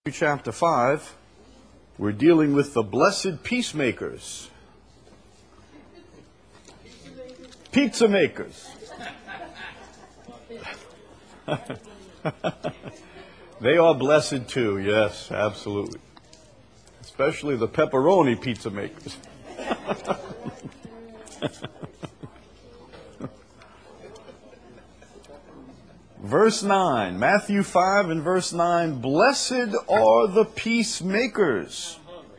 Chapter 5, we're dealing with the blessed peacemakers. Pizza makers. They are blessed too, yes, absolutely. Especially the pepperoni pizza makers. Verse 9, Matthew 5 and verse 9, blessed are the peacemakers.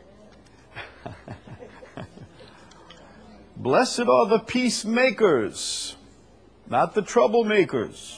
Blessed are the peacemakers, not the troublemakers.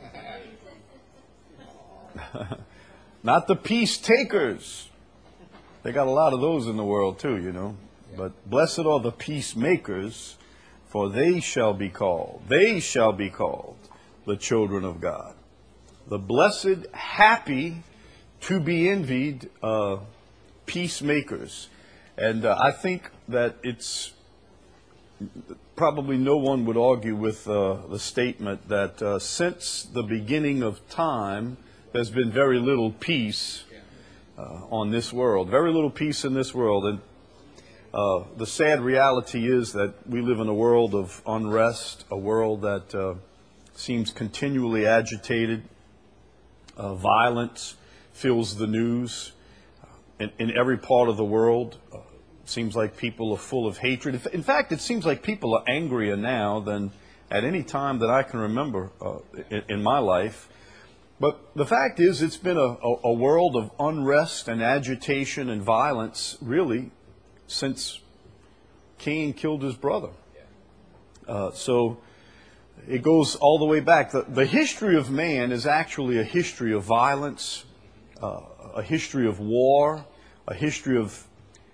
Not the peace takers. They got a lot of those in the world too, you know. But blessed are the peacemakers, for they shall be called the children of God. The blessed, happy, to be envied peacemakers. And I think that it's probably no one would argue with the statement that since the beginning of time, there's been very little peace on this world. Very little peace in this world. And the sad reality is that we live in a world of unrest, a world that seems continually agitated. Violence fills the news in every part of the world. It seems like people are full of hatred. In fact, it seems like people are angrier now than at any time that I can remember in my life. But the fact is, it's been a world of unrest and agitation and violence, really, since Cain killed his brother. So it goes all the way back. The history of man is actually a history of violence, a history of war, a history of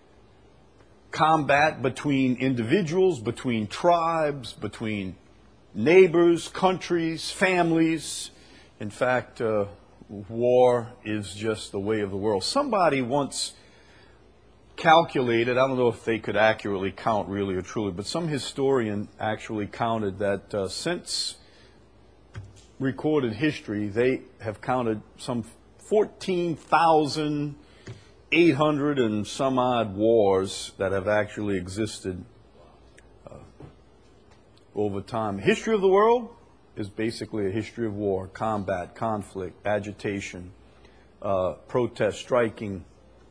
combat between individuals, between tribes, between neighbors, countries, families. In fact, war is just the way of the world. Somebody once calculated, I don't know if they could accurately count really or truly, but some historian actually counted that since recorded history, they have counted some 14,800 and some odd wars that have actually existed over time. History of the world is basically a history of war, combat, conflict, agitation, protest, striking,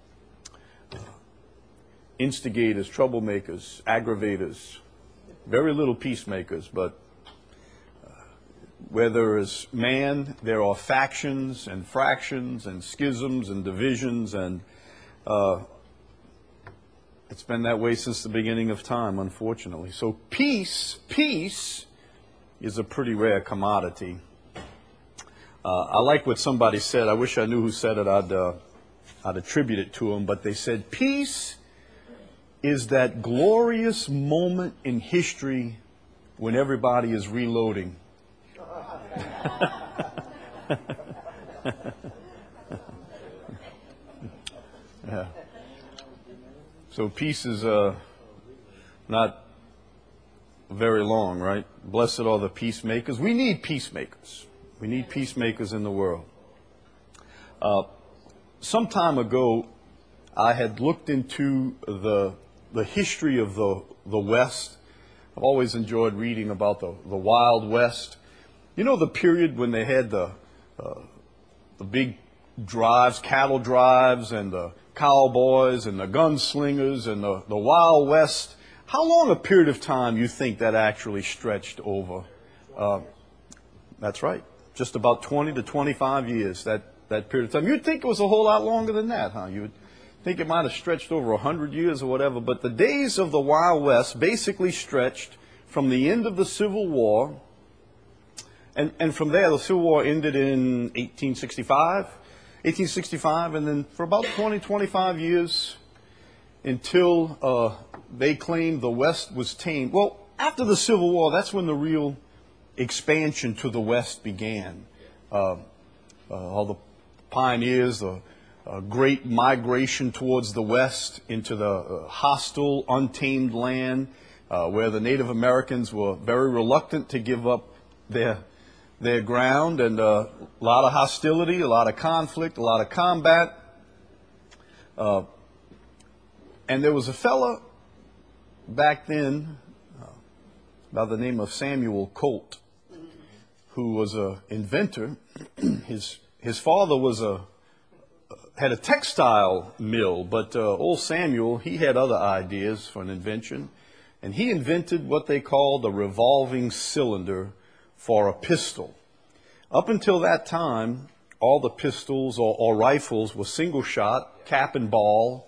instigators, troublemakers, aggravators, very little peacemakers, but where there is man, there are factions and fractions and schisms and divisions, and it's been that way since the beginning of time, unfortunately. So peace is a pretty rare commodity. I like what somebody said. I wish I knew who said it. I'd attribute it to them, but they said peace is that glorious moment in history when everybody is reloading. Yeah. So peace is not very long, right? Blessed are the peacemakers. We need peacemakers. We need peacemakers in the world. Some time ago, I had looked into the history of the West. I've always enjoyed reading about the Wild West. You know, the period when they had the big drives, cattle drives, and the cowboys and the gunslingers and the Wild West. How long a period of time you think that actually stretched over? That's right, just about 20 to 25 years, that period of time. You'd think it was a whole lot longer than that, huh? You would think it might have stretched over 100 years or whatever, but the days of the Wild West basically stretched from the end of the Civil War, and from there the Civil War ended in 1865, and then for about 20, 25 years until they claimed the West was tamed. Well, after the Civil War, that's when the real expansion to the West began. All the pioneers, the great migration towards the West into the hostile, untamed land, where the Native Americans were very reluctant to give up their ground, and a lot of hostility, a lot of conflict, a lot of combat. And there was a fella back then by the name of Samuel Colt, who was an inventor. His father had a textile mill, but old Samuel, he had other ideas for an invention, and he invented what they called a revolving cylinder for a pistol. Up until that time, all the pistols or rifles were single shot, cap and ball.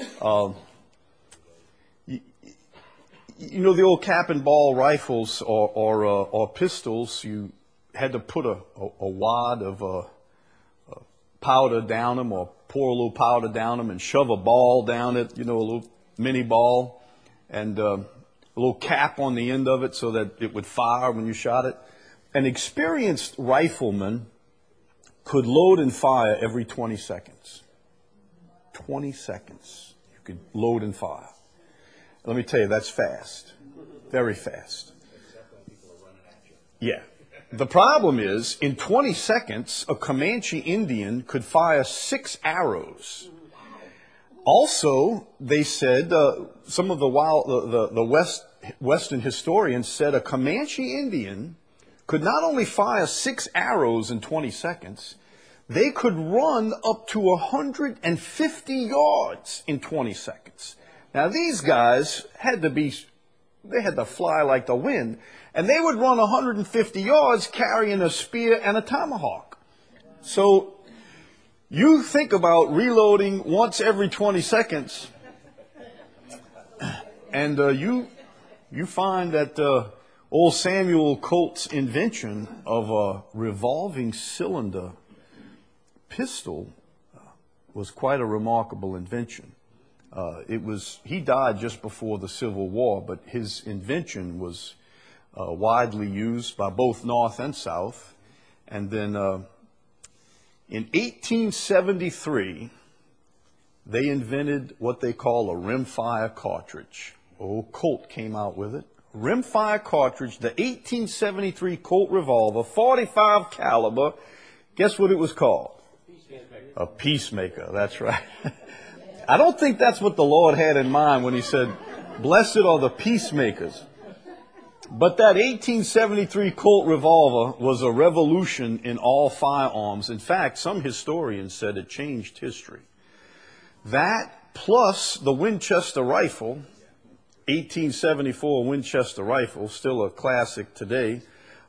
You know, the old cap and ball rifles or pistols, you had to put a wad of powder down them, or pour a little powder down them and shove a ball down it, you know, a little mini ball, and a little cap on the end of it so that it would fire when you shot it. An experienced rifleman could load and fire every 20 seconds. 20 seconds you could load and fire. Let me tell you, that's fast. Very fast. Yeah. The problem is, in 20 seconds, a Comanche Indian could fire 6 arrows. Also, they said, some of the Western historians said a Comanche Indian could not only fire 6 arrows in 20 seconds, they could run up to 150 yards in 20 seconds. Now, these guys had to fly like the wind, and they would run 150 yards carrying a spear and a tomahawk. So you think about reloading once every 20 seconds, and you find that old Samuel Colt's invention of a revolving cylinder pistol was quite a remarkable invention. He died just before the Civil War, but his invention was widely used by both North and South. And then in 1873, they invented what they call a rimfire cartridge. Old Colt came out with it. Rimfire cartridge, the 1873 Colt revolver, 45 caliber. Guess what it was called? A Peacemaker, that's right. I don't think that's what the Lord had in mind when he said, blessed are the peacemakers. But that 1873 Colt revolver was a revolution in all firearms. In fact, some historians said it changed history. That plus the Winchester rifle, 1874 Winchester rifle, still a classic today.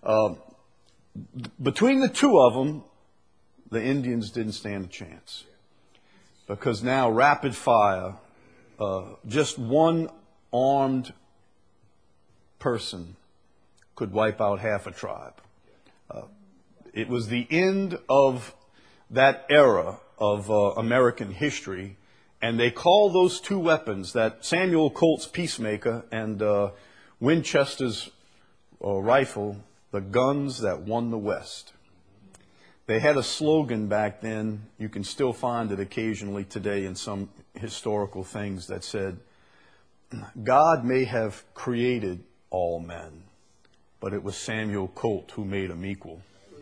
Between the two of them, the Indians didn't stand a chance. Because now rapid fire, just one armed person could wipe out half a tribe. It was the end of that era of American history, and they call those two weapons, that Samuel Colt's Peacemaker and Winchester's rifle, the guns that won the West. They had a slogan back then, you can still find it occasionally today in some historical things, that said, God may have created all men, but it was Samuel Colt who made them equal.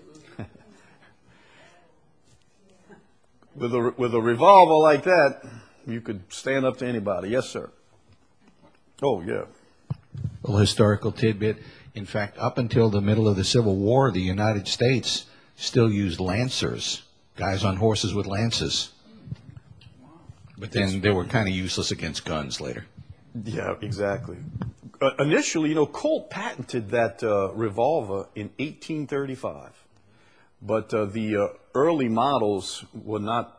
With a revolver like that, you could stand up to anybody. Yes, sir. Oh, yeah. A little historical tidbit. In fact, up until the middle of the Civil War, the United States still used lancers, guys on horses with lances. But then they were kind of useless against guns later. Yeah, exactly. Initially, Colt patented that revolver in 1835. But the early models were not,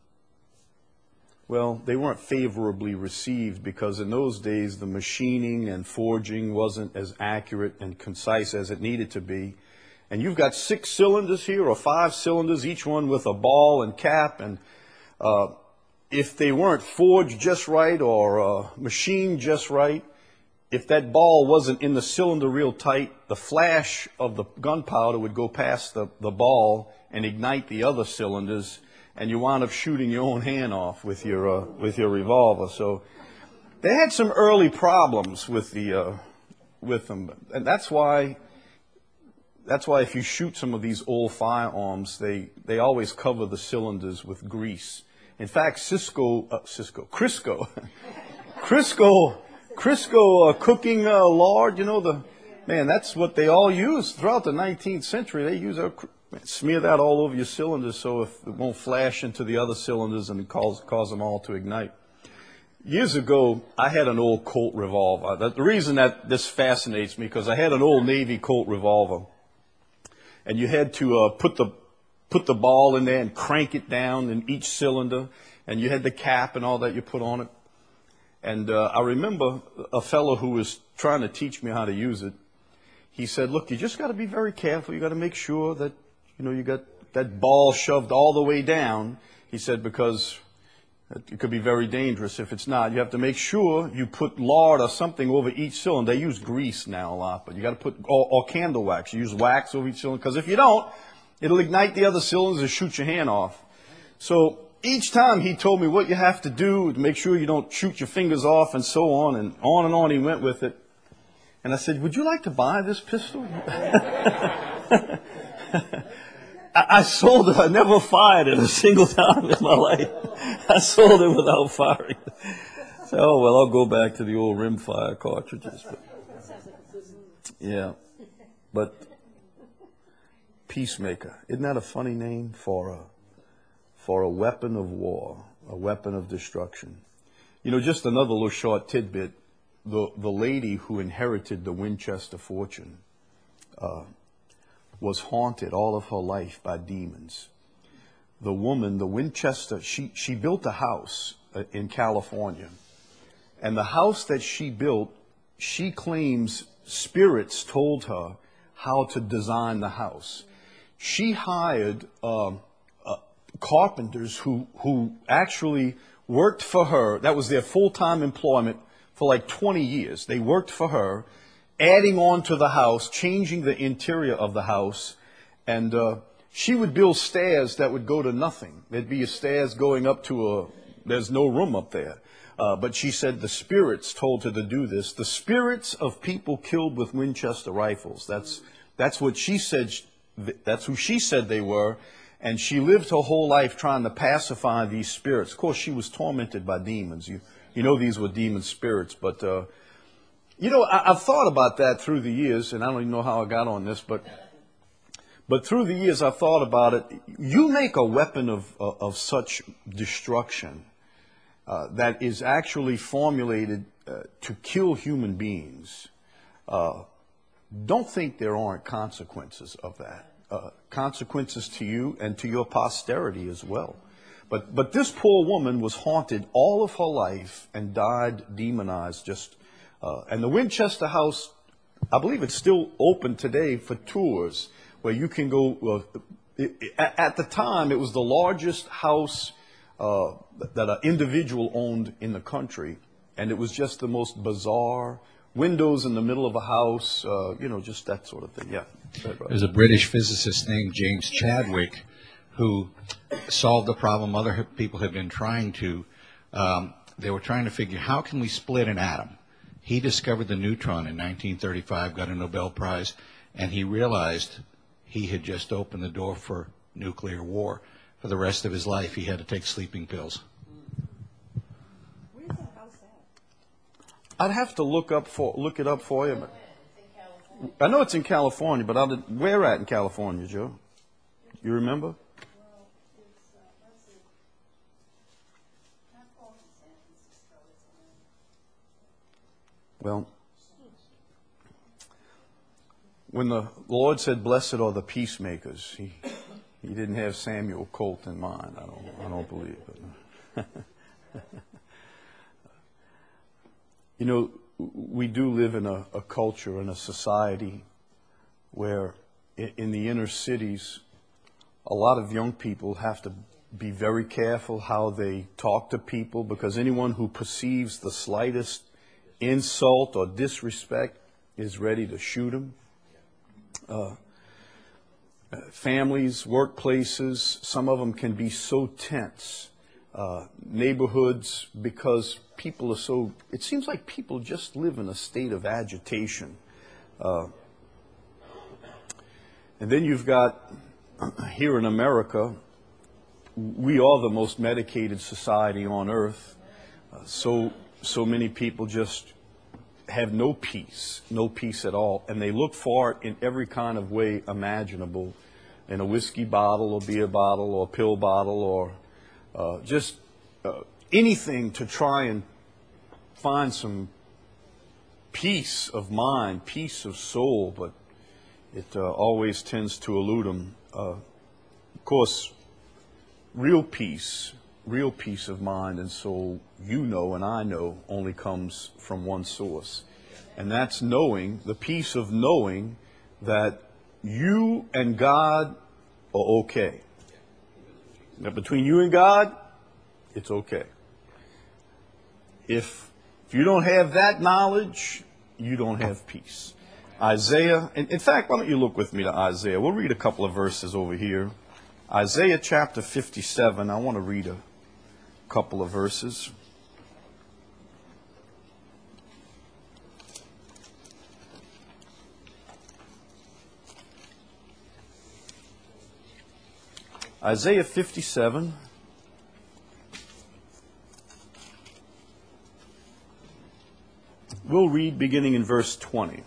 they weren't favorably received, because in those days the machining and forging wasn't as accurate and concise as it needed to be. And you've got 6 cylinders here, or 5 cylinders, each one with a ball and cap. And if they weren't forged just right or machined just right, if that ball wasn't in the cylinder real tight, the flash of the gunpowder would go past the ball and ignite the other cylinders, and you wound up shooting your own hand off with your revolver. So they had some early problems with them, and that's why if you shoot some of these old firearms, they always cover the cylinders with grease. In fact, Crisco cooking lard, man, that's what they all used throughout the 19th century. They use smear that all over your cylinders so if it won't flash into the other cylinders and cause them all to ignite. Years ago, I had an old Colt revolver. The reason that this fascinates me, because I had an old Navy Colt revolver, and you had to put the ball in there and crank it down in each cylinder, and you had the cap and all that you put on it. And I remember a fellow who was trying to teach me how to use it. He said, look, you just got to be very careful. You got to make sure that, you got that ball shoved all the way down. He said, because it could be very dangerous if it's not. You have to make sure you put lard or something over each cylinder. They use grease now a lot, but you got to put, or candle wax. You use wax over each cylinder, because if you don't, it'll ignite the other cylinders and shoot your hand off. So each time he told me what you have to do to make sure you don't shoot your fingers off and so on and on he went with it. And I said, would you like to buy this pistol? I sold it. I never fired it a single time in my life. I sold it without firing. So, I'll go back to the old rimfire cartridges. But peacemaker, isn't that a funny name for a weapon of war, a weapon of destruction? Just another little short tidbit. The lady who inherited the Winchester fortune was haunted all of her life by demons. The woman, the Winchester, she built a house in California. And the house that she built, she claims spirits told her how to design the house. She hired carpenters who actually worked for her. That was their full-time employment for like 20 years. They worked for her, adding on to the house, changing the interior of the house. And she would build stairs that would go to nothing. There'd be stairs going up to there's no room up there. But she said the spirits told her to do this. The spirits of people killed with Winchester rifles. That's what she said. That's who she said they were. And she lived her whole life trying to pacify these spirits. Of course, she was tormented by demons. You know these were demon spirits. But, I've thought about that through the years, and I don't even know how I got on this, but through the years I've thought about it. You make a weapon of such destruction that is actually formulated to kill human beings. Don't think there aren't consequences of that. Consequences to you and to your posterity as well. But this poor woman was haunted all of her life and died demonized. And the Winchester House, I believe it's still open today for tours where you can go. At the time, it was the largest house that an individual owned in the country, and it was just the most bizarre. Windows in the middle of a house, just that sort of thing. Yeah. There's a British physicist named James Chadwick who solved the problem other people had been trying to. They were trying to figure, how can we split an atom? He discovered the neutron in 1935, got a Nobel Prize, and he realized he had just opened the door for nuclear war. For the rest of his life, he had to take sleeping pills. Where's that house at? I'd have to look it up for you. But I know it's in California, but where at in California, Joe? You remember? Well, it's, let's see. Not far from San Francisco. It's Well, when the Lord said, "Blessed are the peacemakers," He didn't have Samuel Colt in mind. I don't believe it. We do live in a culture and a society where in the inner cities, a lot of young people have to be very careful how they talk to people, because anyone who perceives the slightest insult or disrespect is ready to shoot them. Families, workplaces, some of them can be so tense. Neighborhoods, because people are it seems like people just live in a state of agitation. And then you've got, here in America, we are the most medicated society on earth. So many people just have no peace at all, and they look for it in every kind of way imaginable, in a whiskey bottle or beer bottle or pill bottle or just anything to try and find some peace of mind, peace of soul, but it always tends to elude them. Of course, real peace of mind and soul, you know and I know, only comes from one source. And that's knowing, the peace of knowing that you and God are okay. Now, between you and God, it's okay. If you don't have that knowledge, you don't have peace. Isaiah, in fact, why don't you look with me to Isaiah? We'll read a couple of verses over here. Isaiah chapter 57, I want to read a couple of verses. Isaiah 57. We'll read beginning in verse 20.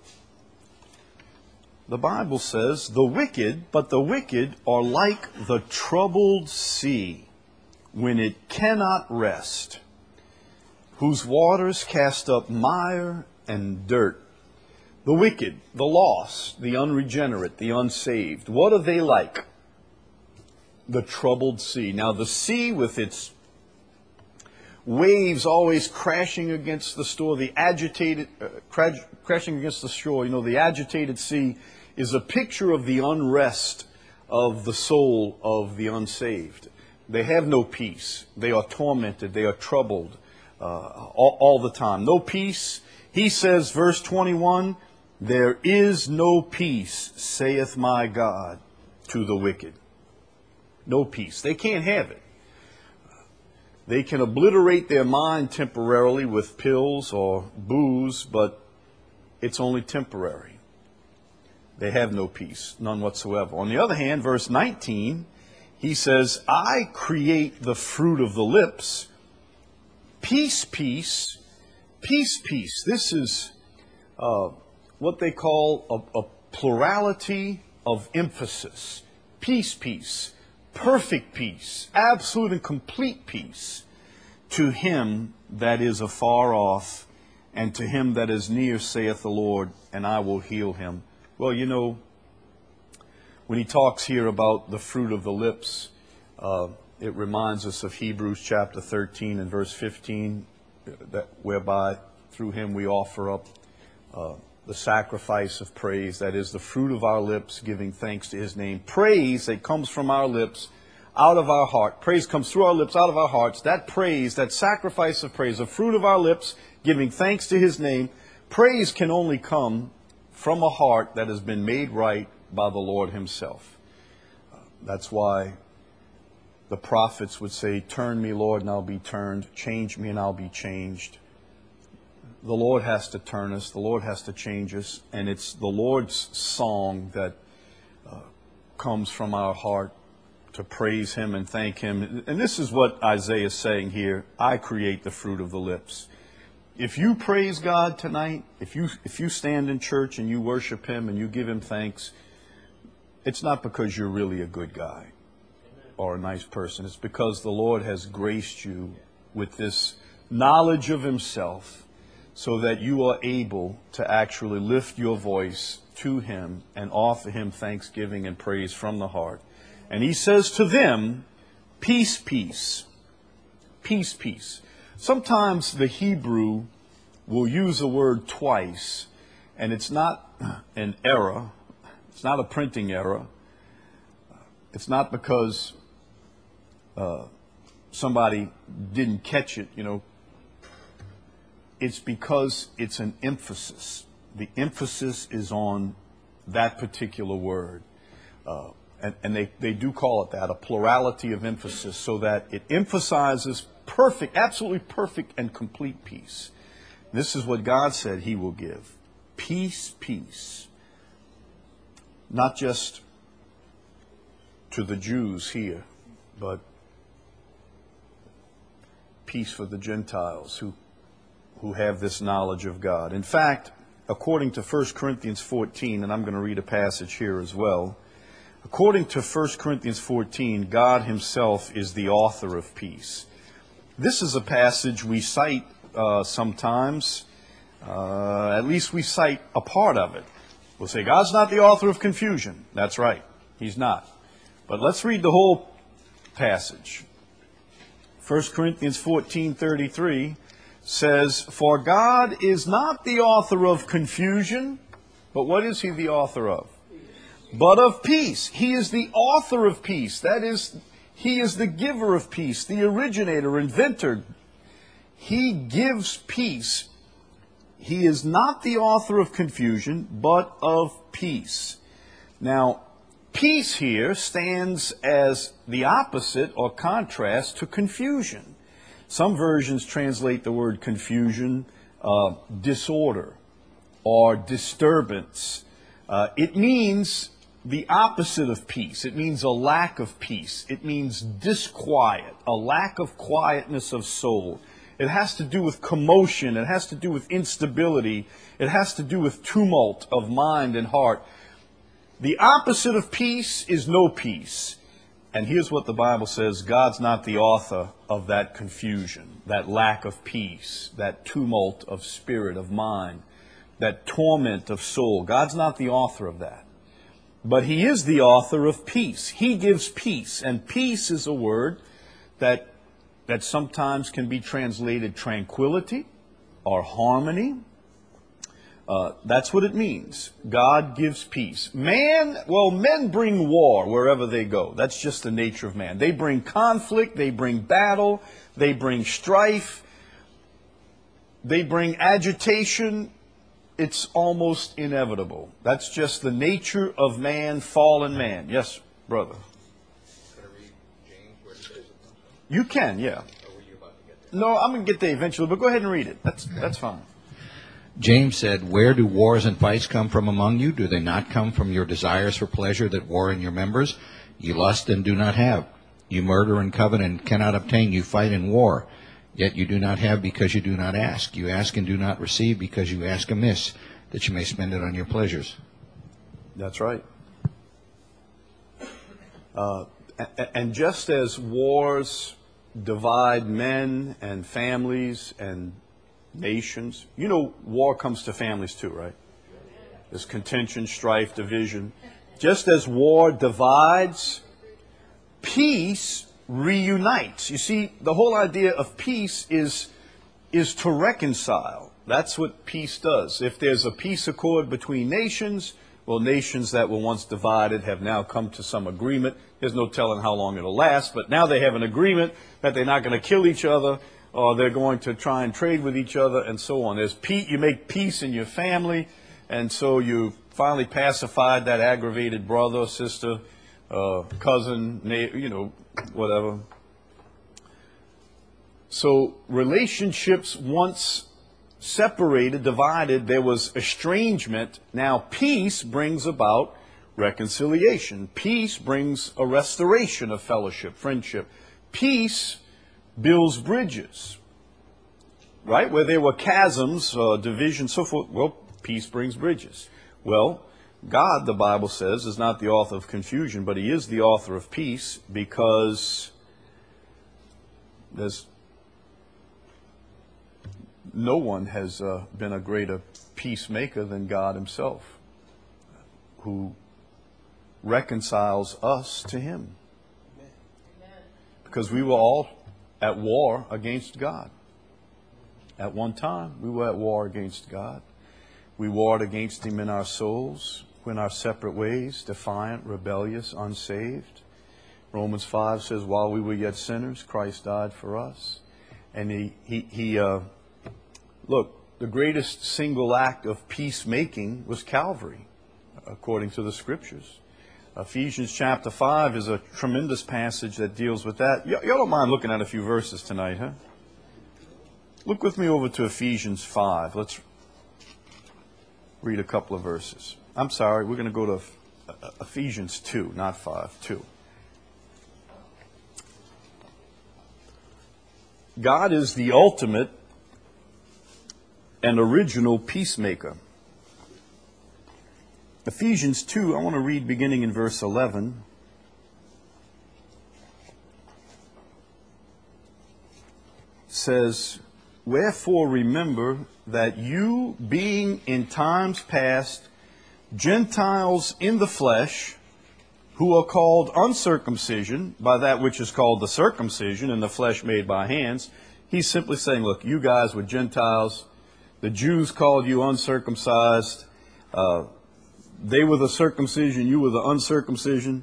The Bible says, the wicked are like the troubled sea, when it cannot rest, whose waters cast up mire and dirt. The wicked, the lost, the unregenerate, the unsaved, what are they like? The troubled sea. Now the sea with its waves always crashing against the shore, crashing against the shore, the agitated sea is a picture of the unrest of the soul of the unsaved. They have no peace. They are tormented. They are troubled all the time. No peace. He says, verse 21, there is no peace, saith my God, to the wicked. No peace. They can't have it. They can obliterate their mind temporarily with pills or booze, but it's only temporary. They have no peace, none whatsoever. On the other hand, verse 19, he says, I create the fruit of the lips. Peace, peace, peace, peace. This is what they call a plurality of emphasis. Peace, peace. Perfect peace, absolute and complete peace to him that is afar off, and to him that is near, saith the Lord, and I will heal him. Well, when he talks here about the fruit of the lips, it reminds us of Hebrews chapter 13 and verse 15, whereby through him we offer up the sacrifice of praise, that is the fruit of our lips, giving thanks to his name. Praise that comes from our lips, out of our heart. Praise comes through our lips, out of our hearts. That praise, that sacrifice of praise, the fruit of our lips, giving thanks to his name. Praise can only come from a heart that has been made right by the Lord himself. That's why the prophets would say, turn me, Lord, and I'll be turned. Change me, and I'll be changed. The Lord has to turn us. The Lord has to change us. And it's the Lord's song that comes from our heart to praise him and thank him. And this is what Isaiah is saying here. I create the fruit of the lips. If you praise God tonight, if you stand in church and you worship him and you give him thanks, it's not because you're really a good guy or a nice person. It's because the Lord has graced you with this knowledge of himself, so that you are able to actually lift your voice to him and offer him thanksgiving and praise from the heart. And he says to them, peace, peace, peace, peace. Sometimes the Hebrew will use a word twice, and it's not an error. It's not a printing error. It's not because somebody didn't catch it, It's because it's an emphasis. The emphasis is on that particular word. And they do call it that, a plurality of emphasis, so that it emphasizes perfect, absolutely perfect and complete peace. This is what God said he will give. Peace, peace. Not just to the Jews here, but peace for the Gentiles who have this knowledge of God. In fact, according to 1 Corinthians 14, and I'm going to read a passage here as well, according to 1 Corinthians 14, God himself is the author of peace. This is a passage we cite sometimes. At least we cite a part of it. We'll say, God's not the author of confusion. That's right. He's not. But let's read the whole passage. 1 Corinthians 14:33 says, For God is not the author of confusion, but what is he the author of? But of peace. He is the author of peace. That is, he is the giver of peace, the originator, inventor. He gives peace. He is not the author of confusion, but of peace. Now, peace here stands as the opposite or contrast to confusion. Some versions translate the word confusion, disorder or disturbance. It means the opposite of peace. It means a lack of peace. It means disquiet, a lack of quietness of soul. It has to do with commotion. It has to do with instability. It has to do with tumult of mind and heart. The opposite of peace is no peace. And here's what the Bible says: God's not the author of that confusion, that lack of peace, that tumult of spirit, of mind, that torment of soul. God's not the author of that. But he is the author of peace. He gives peace. And peace is a word that sometimes can be translated tranquility or harmony. That's what it means. God gives peace. Men bring war wherever they go. That's just the nature of man. They bring conflict, they bring battle, they bring strife, they bring agitation. It's almost inevitable. That's just the nature of man, fallen man. Yes, brother. Can I read James? Where does it come from? You can, yeah. Or were you about to get there? No, I'm going to get there eventually, but go ahead and read it. That's fine. James said, Where do wars and fights come from among you? Do they not come from your desires for pleasure that war in your members? You lust and do not have. You murder and covet and cannot obtain. You fight in war. Yet you do not have because you do not ask. You ask and do not receive because you ask amiss, that you may spend it on your pleasures. That's right. And just as wars divide men and families and nations, you know, war comes to families too, right? There's contention, strife, division. Just as war divides, peace reunites. You see, the whole idea of peace is to reconcile. That's what peace does. If there's a peace accord between nations, well, nations that were once divided have now come to some agreement. There's no telling how long it'll last, but now they have an agreement that they're not going to kill each other, or they're going to try and trade with each other, and so on. There's peace. You make peace in your family, and so you finally pacified that aggravated brother, sister, cousin, whatever. So relationships once separated, divided, there was estrangement. Now peace brings about reconciliation. Peace brings a restoration of fellowship, friendship. Peace builds bridges. Right? Where there were chasms, divisions, so forth, well, peace brings bridges. Well, God, the Bible says, is not the author of confusion, but he is the author of peace, because no one has been a greater peacemaker than God himself, who reconciles us to him. Because we were all at war against God. At one time, we were at war against God. We warred against him in our souls, went our separate ways, defiant, rebellious, unsaved. Romans 5 says, while we were yet sinners, Christ died for us. And look, the greatest single act of peacemaking was Calvary, according to the Scriptures. Ephesians chapter 5 is a tremendous passage that deals with that. Y'all don't mind looking at a few verses tonight, huh? Look with me over to Ephesians 5. Let's read a couple of verses. I'm sorry, we're going to go to Ephesians 2, not 5, 2. God is the ultimate and original peacemaker. Ephesians 2, I want to read beginning in verse 11. Says, "Wherefore remember that you, being in times past Gentiles in the flesh, who are called uncircumcision by that which is called the circumcision in the flesh made by hands." He's simply saying, look, you guys were Gentiles. The Jews called you uncircumcised. They were the circumcision. You were the uncircumcision.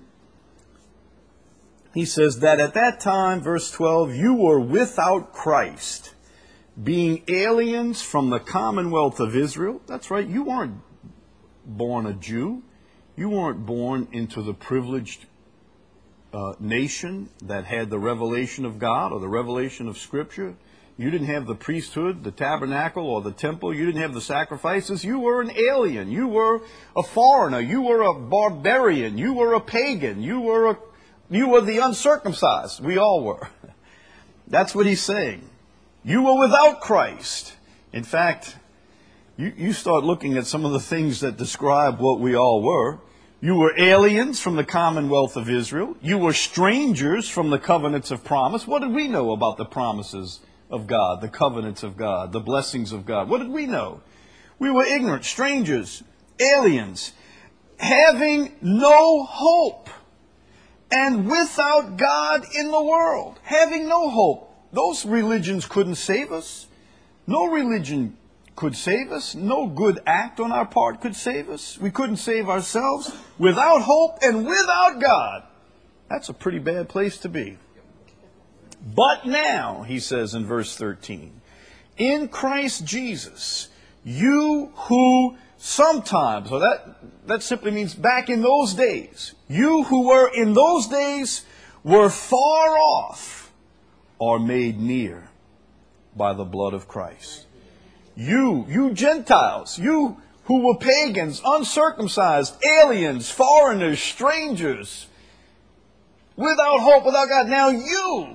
He says that at that time, verse 12, you were without Christ, being aliens from the commonwealth of Israel. That's right. You weren't born a Jew. You weren't born into the privileged nation that had the revelation of God or the revelation of Scripture. You didn't have the priesthood, the tabernacle, or the temple. You didn't have the sacrifices. You were an alien. You were a foreigner. You were a barbarian. You were a pagan. You were the uncircumcised. We all were. That's what he's saying. You were without Christ. In fact, you start looking at some of the things that describe what we all were. You were aliens from the commonwealth of Israel. You were strangers from the covenants of promise. What did we know about the promises of God, the covenants of God, the blessings of God? What did we know? We were ignorant, strangers, aliens, having no hope, and without God in the world. Having no hope. Those religions couldn't save us. No religion could save us. No good act on our part could save us. We couldn't save ourselves. Without hope and without God. That's a pretty bad place to be. But now, he says in verse 13, in Christ Jesus, you who sometimes, so that simply means back in those days, you who were in those days were far off are made near by the blood of Christ. You Gentiles, you who were pagans, uncircumcised, aliens, foreigners, strangers, without hope, without God, now you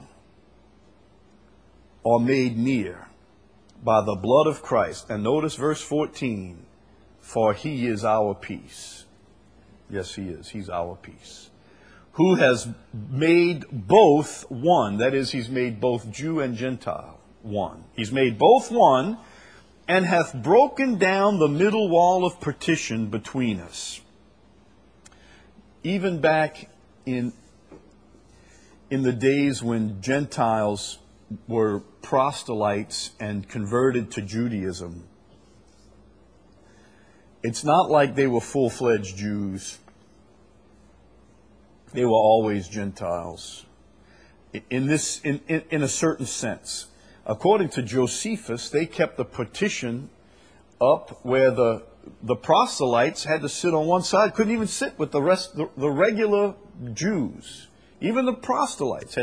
are made near by the blood of Christ. And notice verse 14, for he is our peace. Yes, he is. He's our peace. Who has made both one. That is, he's made both Jew and Gentile one. He's made both one, and hath broken down the middle wall of partition between us. Even back in the days when Gentiles were proselytes and converted to Judaism, it's not like they were full-fledged Jews. They were always Gentiles. In a certain sense. According to Josephus, they kept the partition up where the proselytes had to sit on one side, couldn't even sit with the rest, the regular Jews. Even the proselytes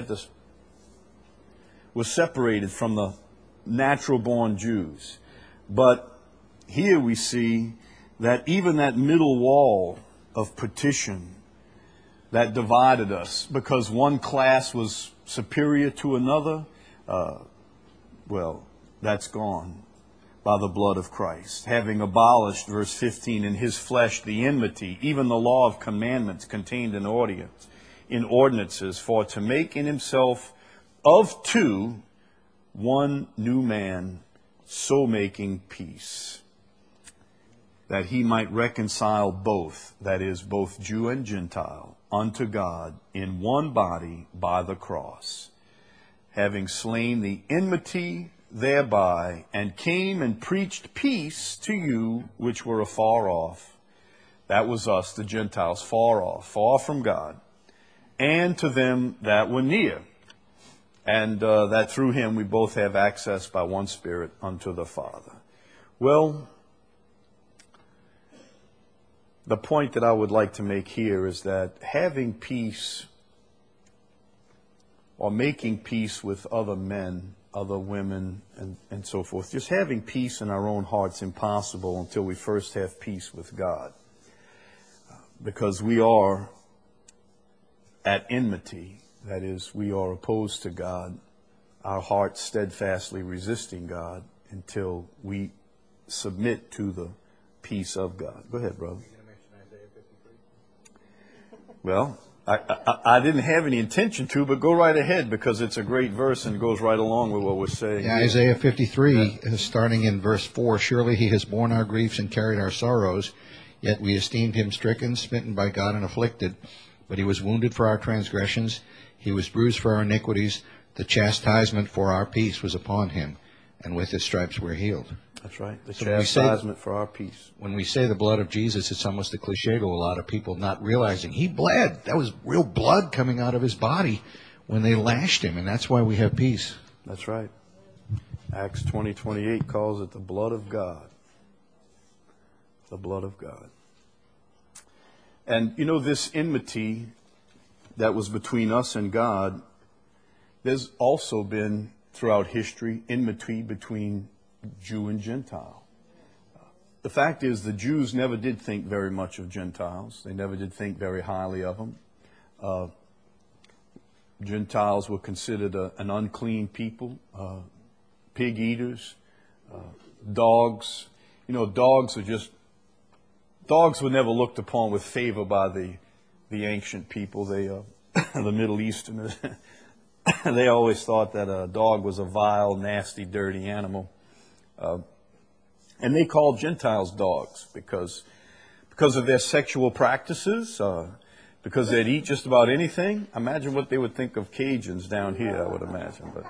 were separated from the natural-born Jews. But here we see that even that middle wall of partition that divided us because one class was superior to another, well, that's gone by the blood of Christ. Having abolished, verse 15, in his flesh the enmity, even the law of commandments contained in ordinances, for to make in himself of two one new man, so making peace, that he might reconcile both, that is, both Jew and Gentile, unto God in one body by the cross, having slain the enmity thereby, and came and preached peace to you which were afar off. That was us, the Gentiles, far off, far from God, and to them that were near, and that through him we both have access by one Spirit unto the Father. Well, the point that I would like to make here is that having peace or making peace with other men, other women, and so forth, just having peace in our own hearts impossible until we first have peace with God. Because we are at enmity, that is, we are opposed to God. our hearts steadfastly resisting God until we submit to the peace of God. Go ahead, brother. Well, I didn't have any intention to, but go right ahead because it's a great verse and goes right along with what we're saying. Yeah, Isaiah 53, starting in verse 4, surely he has borne our griefs and carried our sorrows, yet we esteemed him stricken, smitten by God, and afflicted. But he was wounded for our transgressions, he was bruised for our iniquities. The chastisement for our peace was upon him, and with his stripes we're healed. That's right. The So chastisement for our peace. When we say the blood of Jesus, it's almost a cliche to a lot of people, not realizing he bled. That was real blood coming out of his body when they lashed him, and that's why we have peace. That's right. Acts 20:28 calls it the blood of God. The blood of God. And you know, this enmity that was between us and God, there's also been throughout history enmity between Jew and Gentile. The fact is the Jews never did think very much of Gentiles. They never did think very highly of them. Gentiles were considered an unclean people, pig eaters, dogs. You know, dogs were never looked upon with favor by the ancient people, the Middle Easterners. They always thought that a dog was a vile, nasty, dirty animal. And they called Gentiles dogs because of their sexual practices, because they'd eat just about anything. Imagine what they would think of Cajuns down here, I would imagine. But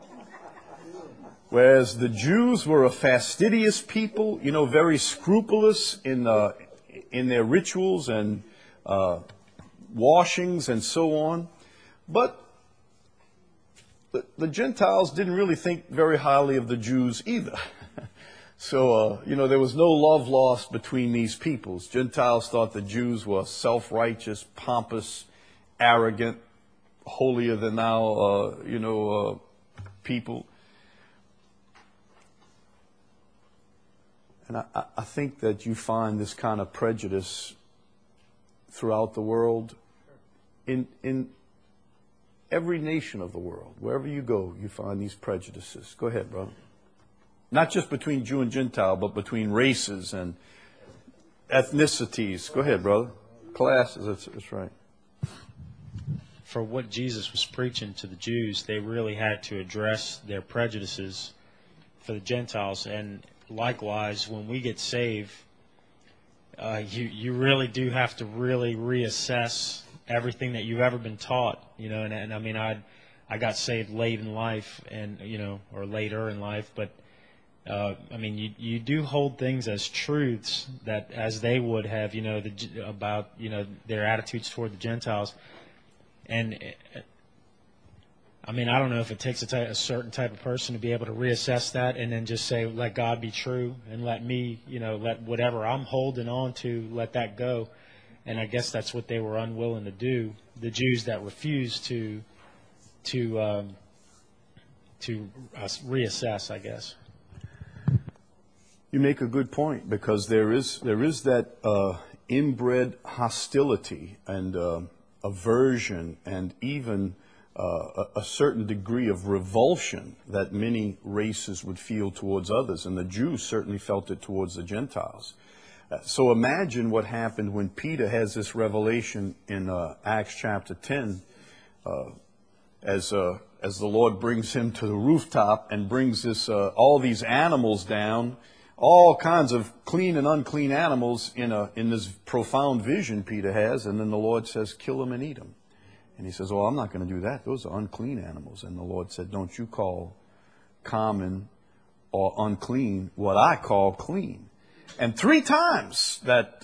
whereas the Jews were a fastidious people, you know, very scrupulous in their rituals and washings and so on. But the Gentiles didn't really think very highly of the Jews either. So, you know, there was no love lost between these peoples. Gentiles thought the Jews were self-righteous, pompous, arrogant, holier than thou, people. And I think that you find this kind of prejudice throughout the world in every nation of the world. Wherever you go, you find these prejudices. Go ahead, brother. Not just between Jew and Gentile, but between races and ethnicities. Go ahead, brother. Classes, that's right. For what Jesus was preaching to the Jews, they really had to address their prejudices for the Gentiles. And likewise, when we get saved, you really do have to really reassess everything that you've ever been taught. You know, and I mean, I got saved late in life, and or later in life, but I mean, you do hold things as truths that as they would have, about their attitudes toward the Gentiles. And I mean, I don't know if it takes a certain type of person to be able to reassess that and then just say, let God be true and let me, let whatever I'm holding on to, let that go. And I guess that's what they were unwilling to do. The Jews that refused to reassess, I guess. You make a good point, because there is that inbred hostility and aversion and even a certain degree of revulsion that many races would feel towards others, and the Jews certainly felt it towards the Gentiles. So imagine what happened when Peter has this revelation in Acts chapter 10, as the Lord brings him to the rooftop and brings all these animals down, all kinds of clean and unclean animals in this profound vision Peter has, and then the Lord says, kill them and eat them. And he says, oh, I'm not going to do that. Those are unclean animals. And the Lord said, don't you call common or unclean what I call clean. And 3 times that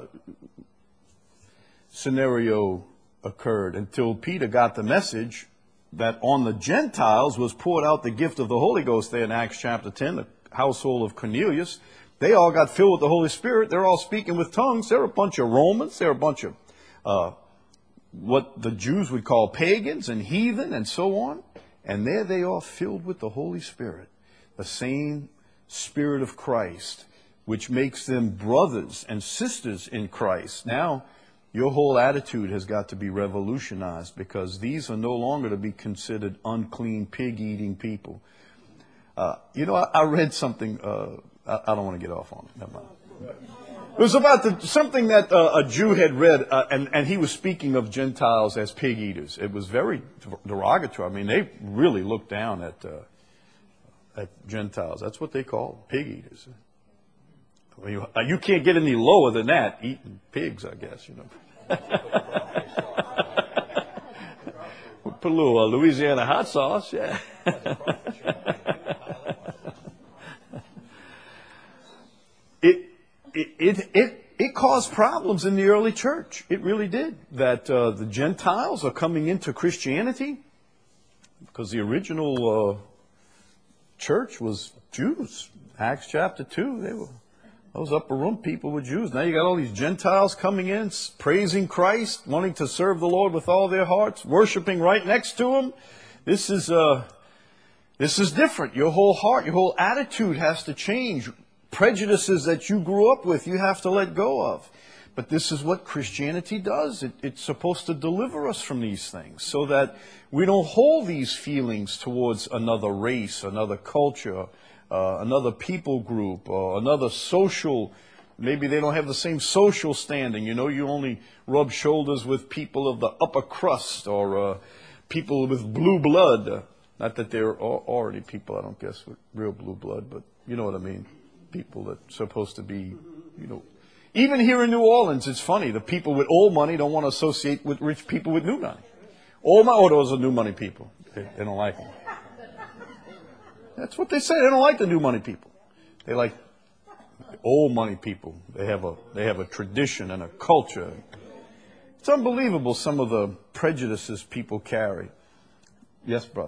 scenario occurred until Peter got the message that on the Gentiles was poured out the gift of the Holy Ghost there in Acts chapter 10, the household of Cornelius. They all got filled with the Holy Spirit. They're all speaking with tongues. They're a bunch of Romans. They're a bunch of what the Jews would call pagans and heathen and so on. And there they are, filled with the Holy Spirit, the same Spirit of Christ, which makes them brothers and sisters in Christ. Now, Your whole attitude has got to be revolutionized, because these are no longer to be considered unclean, pig-eating people. I read something. I don't want to get off on it. Never mind. It was about something that a Jew had read, and he was speaking of Gentiles as pig eaters. It was very derogatory. I mean, they really looked down at Gentiles. That's what they call pig eaters. I mean, you can't get any lower than that, eating pigs, I guess. We'll put a little Louisiana hot sauce, yeah. It caused problems in the early church. It really did. That the Gentiles are coming into Christianity, because the original church was Jews. Acts chapter 2, those upper room people were Jews. Now you got all these Gentiles coming in, praising Christ, wanting to serve the Lord with all their hearts, worshiping right next to Him. This is different. Your whole heart, your whole attitude has to change. Prejudices that you grew up with, you have to let go of. But this is what Christianity does. It's supposed to deliver us from these things so that we don't hold these feelings towards another race, another culture, another people group, or another social. Maybe they don't have the same social standing. You only rub shoulders with people of the upper crust, or people with blue blood. Not that they're already people, I don't guess, with real blue blood, but you know what I mean. People that are supposed to be, even here in New Orleans, it's funny. The people with old money don't want to associate with rich people with new money. Those are new money people. They don't like them. That's what they say. They don't like the new money people. They like old money people. They have a tradition and a culture. It's unbelievable, some of the prejudices people carry. Yes, brother.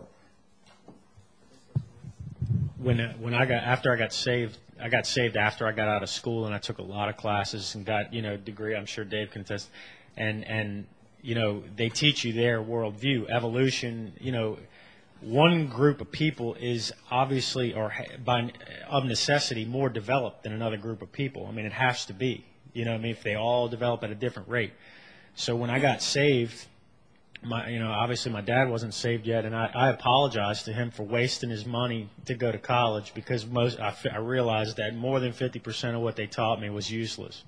After I got saved after I got out of school, and I took a lot of classes and got degree. I'm sure Dave can attest. And they teach you their worldview, evolution. One group of people is obviously of necessity more developed than another group of people. I mean, it has to be. If they all develop at a different rate. So when I got saved, obviously my dad wasn't saved yet, and I apologized to him for wasting his money to go to college, because I realized that more than 50% of what they taught me was useless.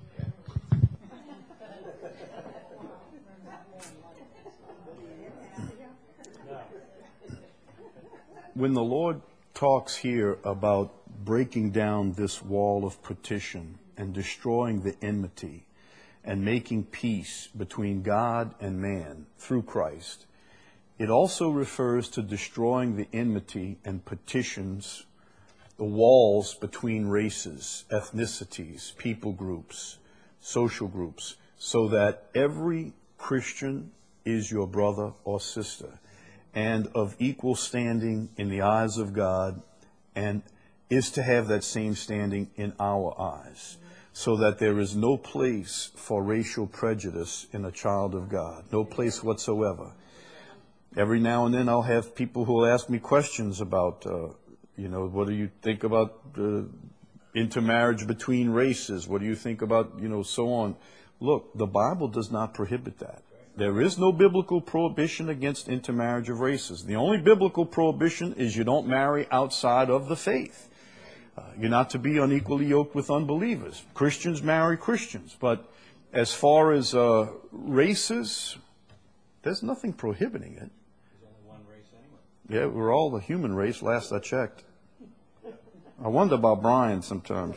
When the Lord talks here about breaking down this wall of partition and destroying the enmity and making peace between God and man through Christ, it also refers to destroying the enmity and partitions, the walls between races, ethnicities, people groups, social groups, so that every Christian is your brother or sister and of equal standing in the eyes of God, and is to have that same standing in our eyes, so that there is no place for racial prejudice in a child of God, no place whatsoever. Every now and then I'll have people who will ask me questions about, what do you think about intermarriage between races? What do you think about, so on? Look, the Bible does not prohibit that. There is no biblical prohibition against intermarriage of races. The only biblical prohibition is you don't marry outside of the faith. You're not to be unequally yoked with unbelievers. Christians marry Christians. But as far as races, there's nothing prohibiting it. There's only one race anyway. Yeah, we're all the human race, last I checked. I wonder about Brian sometimes.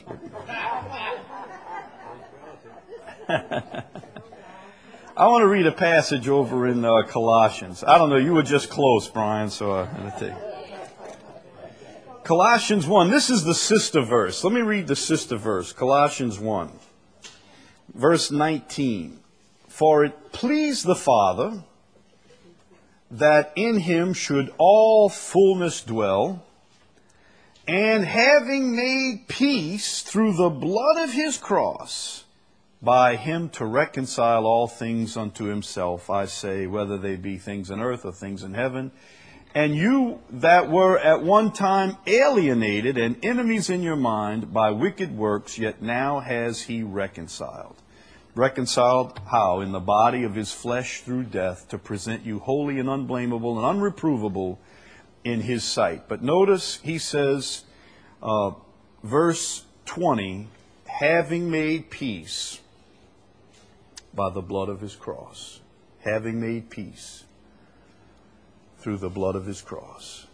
I want to read a passage over in Colossians. I don't know, you were just close, Brian, so I'm going to take Colossians 1. This is the sister verse. Let me read the sister verse. Colossians 1, verse 19. For it pleased the Father that in him should all fullness dwell, and having made peace through the blood of his cross, by him to reconcile all things unto himself, I say, whether they be things in earth or things in heaven. And you that were at one time alienated and enemies in your mind by wicked works, yet now has he reconciled. Reconciled how? In the body of his flesh through death, to present you holy and unblameable and unreprovable in his sight. But notice he says, verse 20, having made peace by the blood of his cross. Having made peace through the blood of his cross.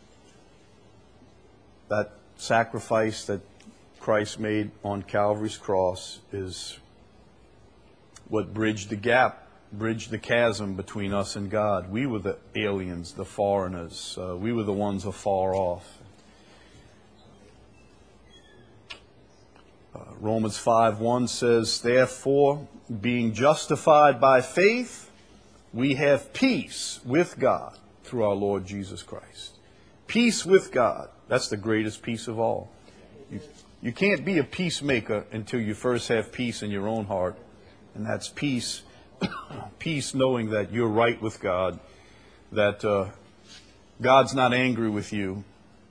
That sacrifice that Christ made on Calvary's cross is what bridged the gap, bridged the chasm between us and God. We were the aliens, the foreigners. We were the ones afar off. Romans 5:1 says, therefore, being justified by faith, we have peace with God through our Lord Jesus Christ. Peace with God. That's the greatest peace of all. You can't be a peacemaker until you first have peace in your own heart. And that's peace, peace knowing that you're right with God, that God's not angry with you,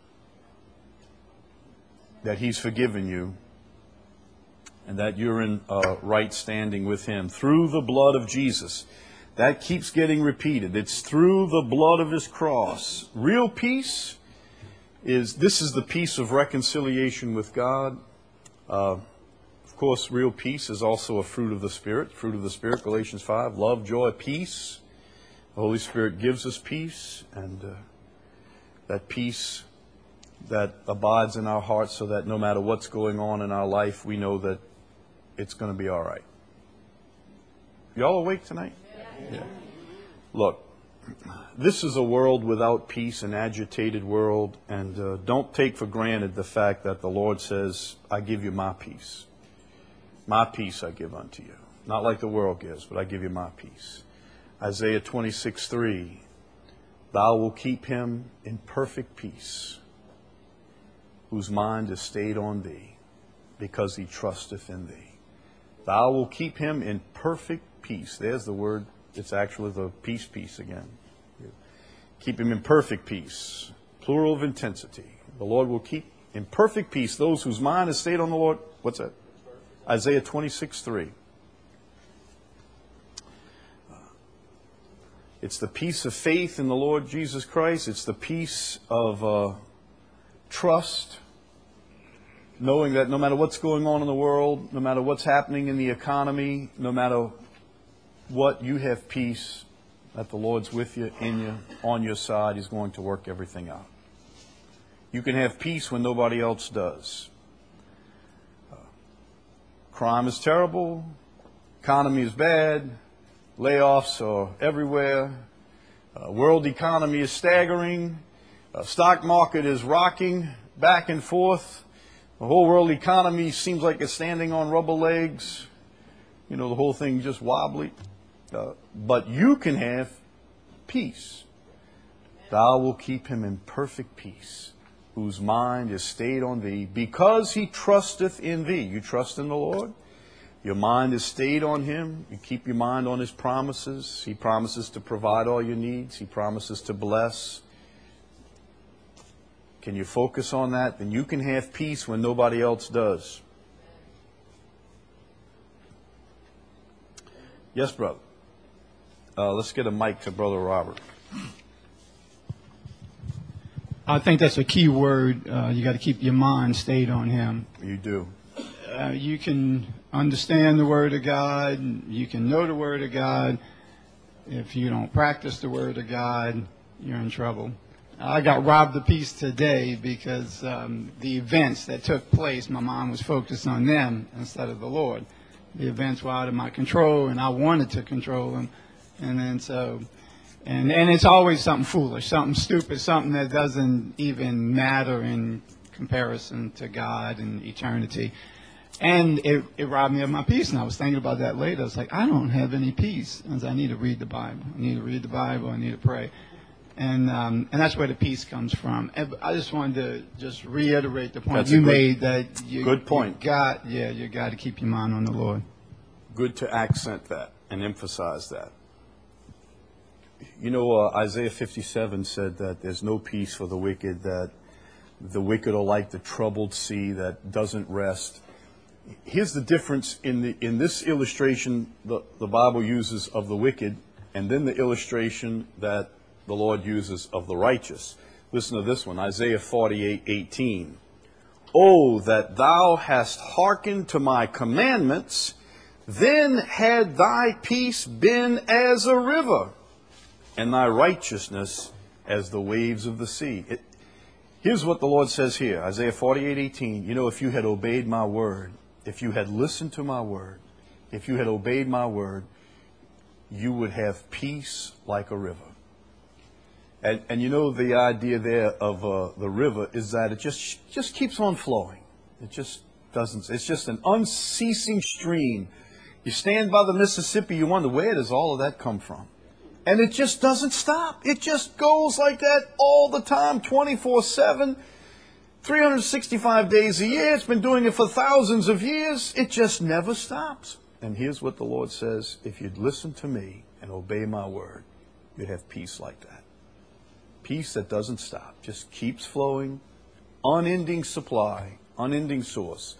that He's forgiven you, and that you're in right standing with Him through the blood of Jesus. That keeps getting repeated. It's through the blood of His cross. Real peace is the peace of reconciliation with God. Of course, real peace is also a fruit of the Spirit. Fruit of the Spirit, Galatians 5, love, joy, peace. The Holy Spirit gives us peace, and that peace that abides in our hearts so that no matter what's going on in our life, we know that it's going to be all right. Y'all awake tonight? Yeah. Look, this is a world without peace, an agitated world, and don't take for granted the fact that the Lord says, I give you my peace. My peace I give unto you. Not like the world gives, but I give you my peace. Isaiah 26:3, thou will keep him in perfect peace, whose mind is stayed on thee, because he trusteth in thee. Thou will keep him in perfect peace. There's the word. It's actually the peace again. Keep him in perfect peace. Plural of intensity. The Lord will keep in perfect peace those whose mind is stayed on the Lord. What's that? Isaiah 26:3. It's the peace of faith in the Lord Jesus Christ. It's the peace of trust, knowing that no matter what's going on in the world, no matter what's happening in the economy, no matter what, you have peace that the Lord's with you, in you, on your side. He's going to work everything out. You can have peace when nobody else does. Crime is terrible. Economy is bad. Layoffs are everywhere. World economy is staggering. Stock market is rocking back and forth. The whole world economy seems like it's standing on rubber legs. You know, the whole thing just wobbly. But you can have peace. Thou will keep him in perfect peace, whose mind is stayed on thee, because he trusteth in thee. You trust in the Lord. Your mind is stayed on him. You keep your mind on his promises. He promises to provide all your needs. He promises to bless. Can you focus on that? Then you can have peace when nobody else does. Yes, brother. Let's get a mic to Brother Robert. I think that's a key word. You got to keep your mind stayed on him. You do. You can understand the Word of God. You can know the Word of God. If you don't practice the Word of God, you're in trouble. I got robbed of peace today because the events that took place, my mind was focused on them instead of the Lord. The events were out of my control, and I wanted to control them. And then so, and it's always something foolish, something stupid, something that doesn't even matter in comparison to God and eternity. And it robbed me of my peace. And I was thinking about that later. I was like, I don't have any peace. I was like, I need to read the Bible. I need to read the Bible. I need to pray. And that's where the peace comes from. And I just wanted to reiterate the point you made that good point. You got to keep your mind on the Lord. Good to accent that and emphasize that. You know, Isaiah 57 said that there's no peace for the wicked, that the wicked are like the troubled sea that doesn't rest. Here's the difference in this illustration the Bible uses of the wicked, and then the illustration that the Lord uses of the righteous. Listen to this one, Isaiah 48:18. Oh, that thou hast hearkened to my commandments, then had thy peace been as a river, and thy righteousness as the waves of the sea. Here's what the Lord says here, Isaiah 48:18. You know, if you had obeyed my word, if you had listened to my word, if you had obeyed my word, you would have peace like a river. And you know, the idea there of the river is that it just keeps on flowing. It just doesn't. It's just an unceasing stream. You stand by the Mississippi, you wonder, where does all of that come from? And it just doesn't stop. It just goes like that all the time, 24/7, 365 days a year. It's been doing it for thousands of years. It just never stops. And here's what the Lord says: if you'd listen to me and obey my word, you'd have peace like that. Peace that doesn't stop, just keeps flowing, unending supply, unending source.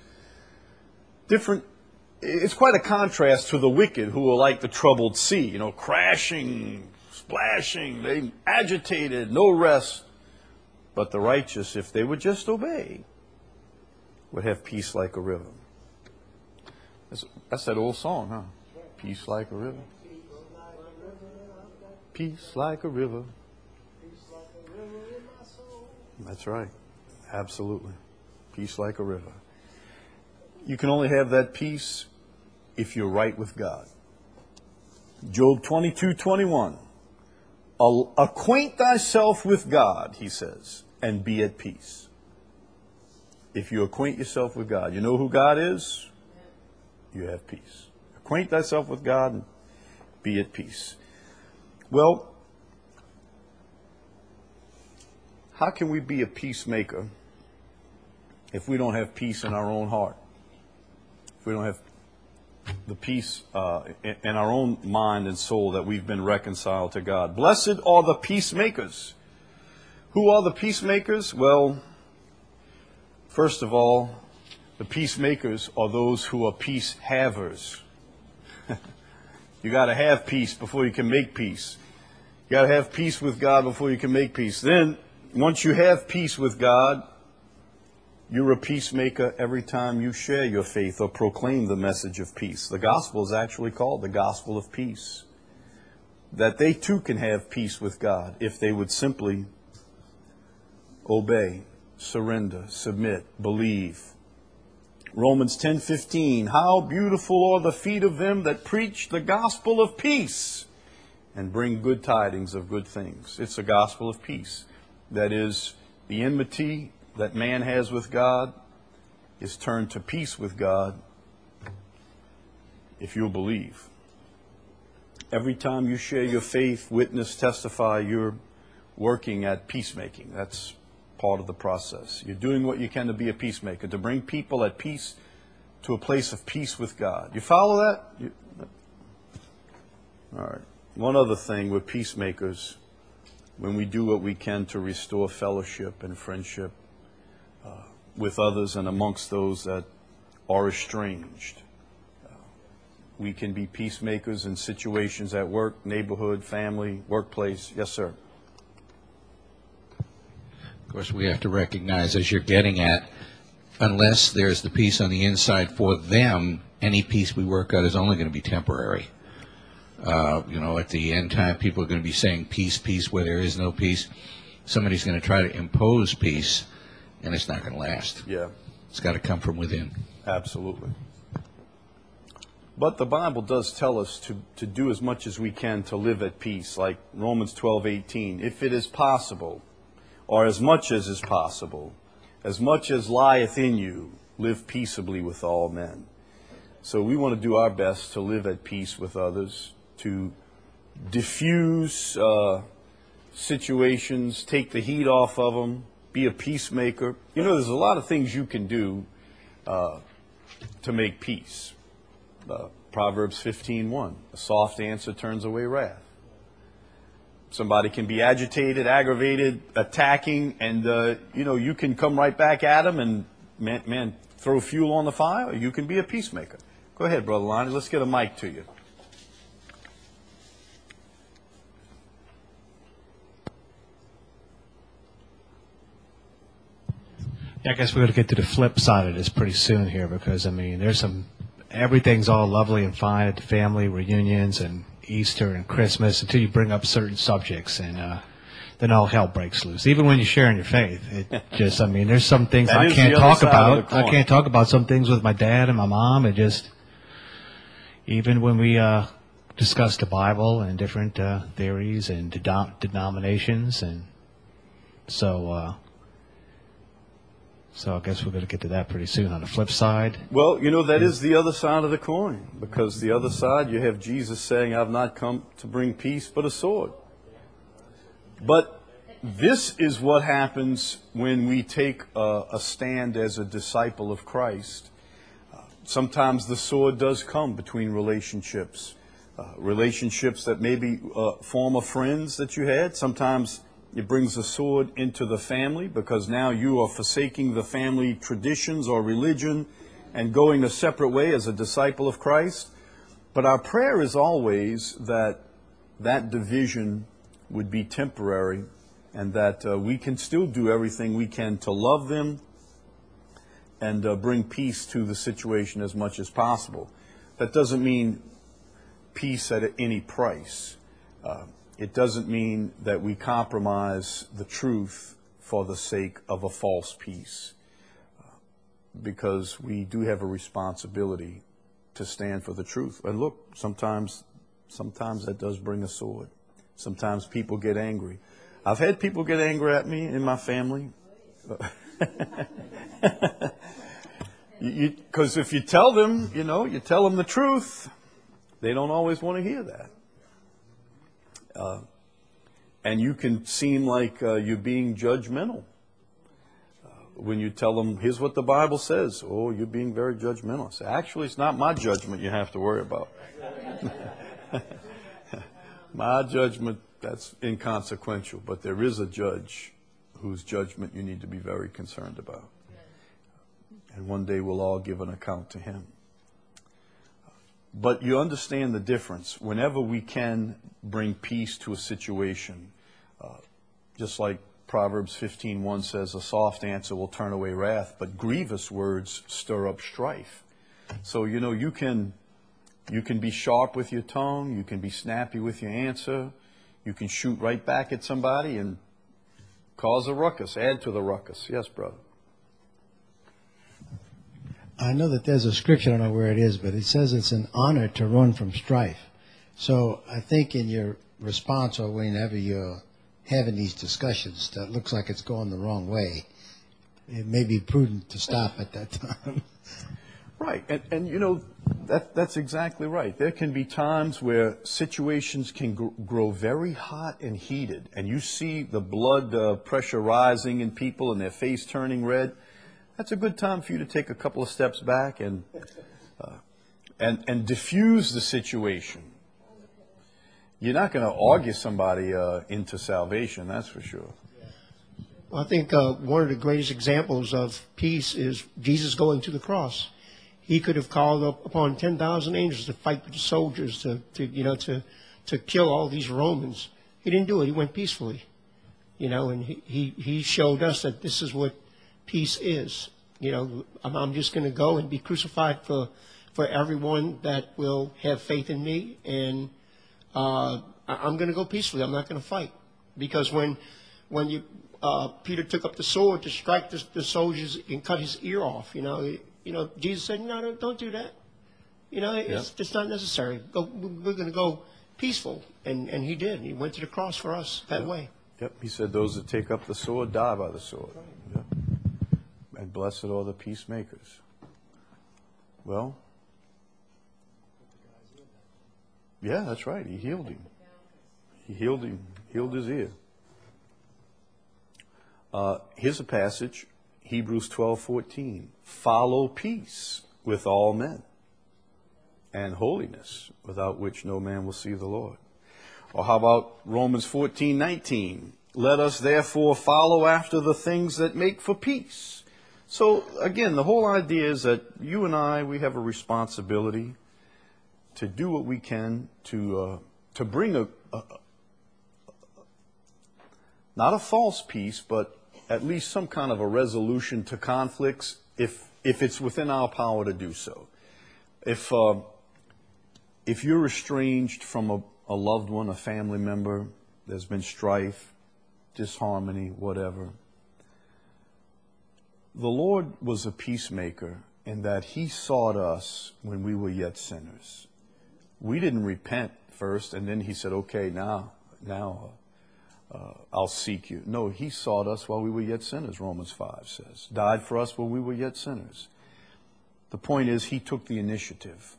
It's quite a contrast to the wicked, who are like the troubled sea, you know, crashing, splashing, they agitated, no rest. But the righteous, if they would just obey, would have peace like a river. That's that old song, huh? Peace like a river. Peace like a river. That's right. Absolutely. Peace like a river. You can only have that peace if you're right with God. Job 22:21. Acquaint thyself with God, he says, and be at peace. If you acquaint yourself with God, you know who God is, you have peace. Acquaint thyself with God and be at peace. Well, how can we be a peacemaker if we don't have peace in our own heart? If we don't have the peace in our own mind and soul that we've been reconciled to God. Blessed are the peacemakers. Who are the peacemakers? Well, first of all, the peacemakers are those who are peace havers. You got to have peace before you can make peace. You got to have peace with God before you can make peace. Then, once you have peace with God, you're a peacemaker every time you share your faith or proclaim the message of peace. The gospel is actually called the gospel of peace. That they too can have peace with God if they would simply obey, surrender, submit, believe. Romans 10:15, how beautiful are the feet of them that preach the gospel of peace and bring good tidings of good things. It's a gospel of peace. That is, the enmity that man has with God is turned to peace with God if you'll believe. Every time you share your faith, witness, testify, you're working at peacemaking. That's part of the process. You're doing what you can to be a peacemaker, to bring people at peace to a place of peace with God. You follow that? All right. One other thing, we're peacemakers when we do what we can to restore fellowship and friendship with others and amongst those that are estranged. We can be peacemakers in situations at work, neighborhood, family, workplace. Yes, sir. Of course, we have to recognize, as you're getting at, unless there's the peace on the inside for them, any peace we work out is only going to be temporary. At the end time, people are going to be saying peace, peace, where there is no peace. Somebody's going to try to impose peace, and it's not going to last. Yeah. It's got to come from within. Absolutely. But the Bible does tell us to do as much as we can to live at peace, like Romans 12:18. If it is possible, or as much as is possible, as much as lieth in you, live peaceably with all men. So we want to do our best to live at peace with others, to diffuse situations, take the heat off of them, be a peacemaker. You know, there's a lot of things you can do to make peace. Proverbs 15:1, a soft answer turns away wrath. Somebody can be agitated, aggravated, attacking, and you can come right back at them and man, throw fuel on the fire, or you can be a peacemaker. Go ahead, Brother Lonnie. Let's get a mic to you. Yeah, I guess we're going to get to the flip side of this pretty soon here because, I mean, everything's all lovely and fine at the family reunions and Easter and Christmas until you bring up certain subjects and then all hell breaks loose. Even when you're sharing your faith, it just, I mean, there's some things I can't talk about. I can't talk about some things with my dad and my mom. It just, even when we discuss the Bible and different theories and denominations, and so I guess we're going to get to that pretty soon on the flip side. Well, you know, that is the other side of the coin, because the other side, you have Jesus saying, I've not come to bring peace but a sword. But this is what happens when we take a stand as a disciple of Christ. Sometimes the sword does come between relationships, relationships that maybe former friends that you had. Sometimes it brings a sword into the family because now you are forsaking the family traditions or religion and going a separate way as a disciple of Christ. But our prayer is always that that division would be temporary and that we can still do everything we can to love them and bring peace to the situation as much as possible. That doesn't mean peace at any price. It doesn't mean that we compromise the truth for the sake of a false peace, because we do have a responsibility to stand for the truth. And look, sometimes that does bring a sword. Sometimes people get angry. I've had people get angry at me in my family. Because if you tell them, you tell them the truth, they don't always want to hear that. And you can seem like you're being judgmental. When you tell them, here's what the Bible says. Oh, you're being very judgmental. I say, actually, it's not my judgment you have to worry about. My judgment, that's inconsequential. But there is a judge whose judgment you need to be very concerned about. And one day we'll all give an account to him. But you understand the difference. Whenever we can bring peace to a situation, just like Proverbs 15:1 says, a soft answer will turn away wrath, but grievous words stir up strife. So, you can be sharp with your tongue, you can be snappy with your answer, you can shoot right back at somebody and cause a ruckus, add to the ruckus. Yes, brother. I know that there's a scripture, I don't know where it is, but it says it's an honor to run from strife. So I think in your response or whenever you're having these discussions that looks like it's going the wrong way, it may be prudent to stop at that time. Right. And that's exactly right. There can be times where situations can grow very hot and heated, and you see the blood pressure rising in people and their face turning red. That's a good time for you to take a couple of steps back and diffuse the situation. You're not going to argue somebody into salvation, that's for sure. I think one of the greatest examples of peace is Jesus going to the cross. He could have called upon 10,000 angels to fight with the soldiers to kill all these Romans. He didn't do it. He went peacefully, and he showed us that this is what peace is. I'm just going to go and be crucified for everyone that will have faith in me, and I'm going to go peacefully. I'm not going to fight, because when Peter took up the sword to strike the soldiers and cut his ear off, Jesus said, "No, don't do that. It's not necessary. We're going to go peaceful," and he did. He went to the cross for us that way. Yep. He said, "Those that take up the sword die by the sword." Yep. And blessed are the peacemakers. Well, yeah, that's right. He healed him. He healed him. Healed his ear. Here's a passage, Hebrews 12:14. Follow peace with all men and holiness, without which no man will see the Lord. Or how about Romans 14:19? Let us therefore follow after the things that make for peace. So again, the whole idea is that you and I, we have a responsibility to do what we can to bring not a false peace, but at least some kind of a resolution to conflicts if it's within our power to do so. If you're estranged from a loved one, a family member, there's been strife, disharmony, whatever. The Lord was a peacemaker in that He sought us when we were yet sinners. We didn't repent first, and then He said, okay, now I'll seek you. No, He sought us while we were yet sinners, Romans 5 says. Died for us while we were yet sinners. The point is, He took the initiative.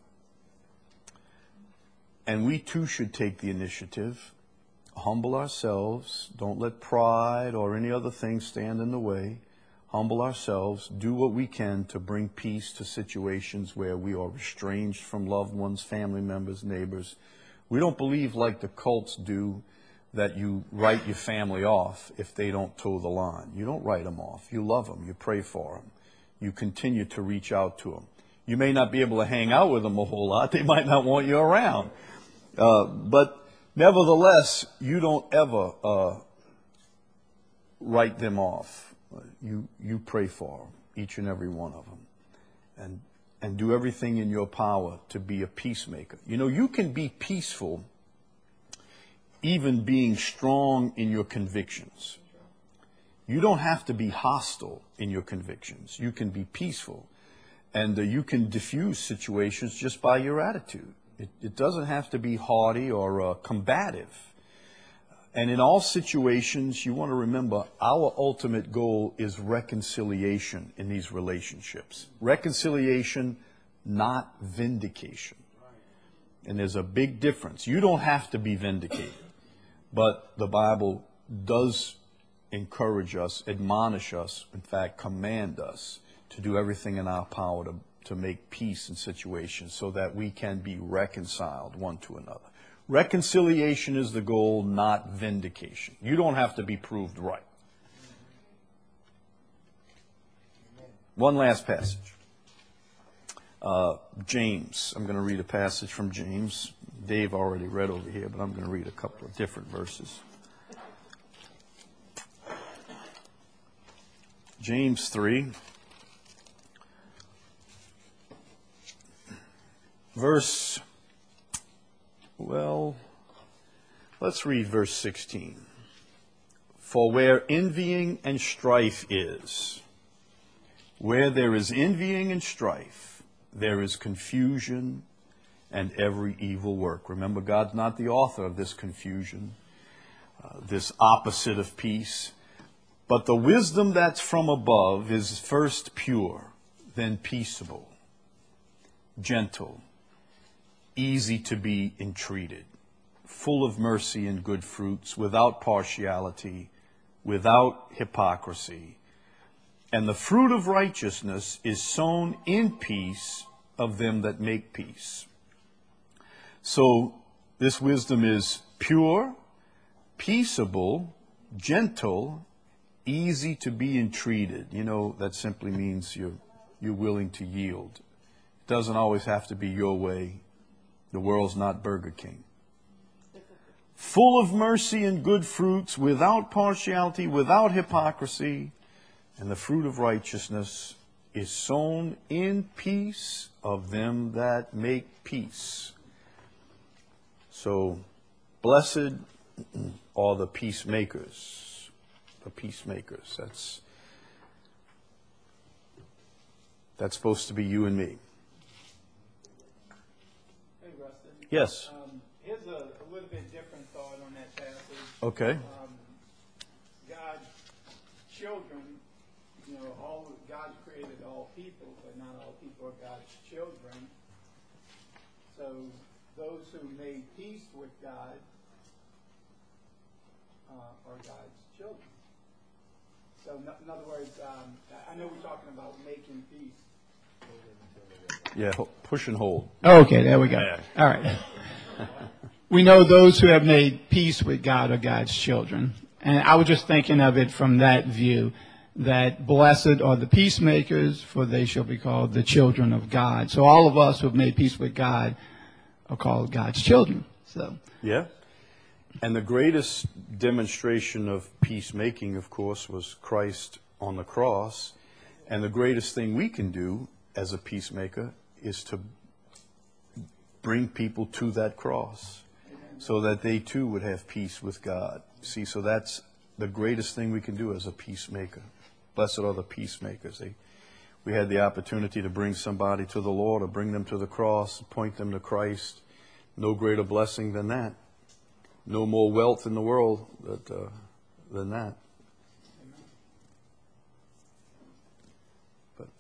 And we too should take the initiative, humble ourselves, don't let pride or any other thing stand in the way. Humble ourselves, do what we can to bring peace to situations where we are estranged from loved ones, family members, neighbors. We don't believe like the cults do that you write your family off if they don't toe the line. You don't write them off. You love them. You pray for them. You continue to reach out to them. You may not be able to hang out with them a whole lot. They might not want you around. But nevertheless, you don't ever write them off. You pray for them, each and every one of them, and do everything in your power to be a peacemaker. You know, you can be peaceful even being strong in your convictions. You don't have to be hostile in your convictions. You can be peaceful, and you can diffuse situations just by your attitude. It doesn't have to be haughty or combative. And in all situations, you want to remember, our ultimate goal is reconciliation in these relationships. Reconciliation, not vindication. And there's a big difference. You don't have to be vindicated. But the Bible does encourage us, admonish us, in fact, command us to do everything in our power to make peace in situations so that we can be reconciled one to another. Reconciliation is the goal, not vindication. You don't have to be proved right. One last passage. James. I'm going to read a passage from James. Dave already read over here, but I'm going to read a couple of different verses. James 3. Let's read verse 16. For where envying and strife is, where there is envying and strife, there is confusion and every evil work. Remember, God's not the author of this confusion, this opposite of peace. But the wisdom that's from above is first pure, then peaceable, gentle, easy to be entreated, full of mercy and good fruits, without partiality, without hypocrisy. And the fruit of righteousness is sown in peace of them that make peace. So this wisdom is pure, peaceable, gentle, easy to be entreated. You know, that simply means you're willing to yield. It doesn't always have to be your way. The world's not Burger King. Full of mercy and good fruits, without partiality, without hypocrisy. And the fruit of righteousness is sown in peace of them that make peace. So, blessed are the peacemakers. The peacemakers. That's supposed to be you and me. Hey, Rustin. Yes. Here's a little bit different thought on that passage. Okay. God's children, God created all people, but not all people are God's children. So those who made peace with God are God's children. So in other words, I know we're talking about making peace. Yeah, push and hold. Okay, there we go. All right. We know those who have made peace with God are God's children. And I was just thinking of it from that view, that blessed are the peacemakers, for they shall be called the children of God. So all of us who have made peace with God are called God's children. So Yeah. And the greatest demonstration of peacemaking, of course, was Christ on the cross. And the greatest thing we can do as a peacemaker is to bring people to that cross so that they too would have peace with God. See, so that's the greatest thing we can do as a peacemaker. Blessed are the peacemakers. We had the opportunity to bring somebody to the Lord or bring them to the cross, point them to Christ. No greater blessing than that. No more wealth in the world than that. But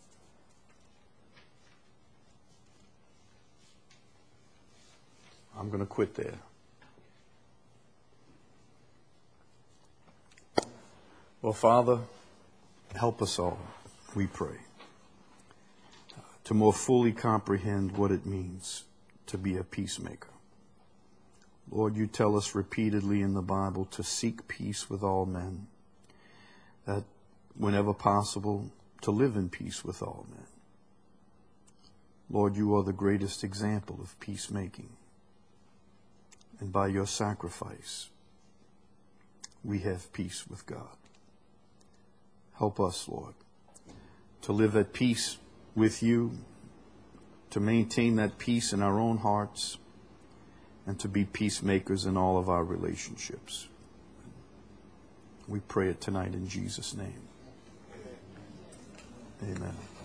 I'm going to quit there. Well, Father, help us all, we pray, to more fully comprehend what it means to be a peacemaker. Lord, you tell us repeatedly in the Bible to seek peace with all men, that whenever possible, to live in peace with all men. Lord, you are the greatest example of peacemaking. And by your sacrifice, we have peace with God. Help us, Lord, to live at peace with you, to maintain that peace in our own hearts, and to be peacemakers in all of our relationships. We pray it tonight in Jesus' name. Amen.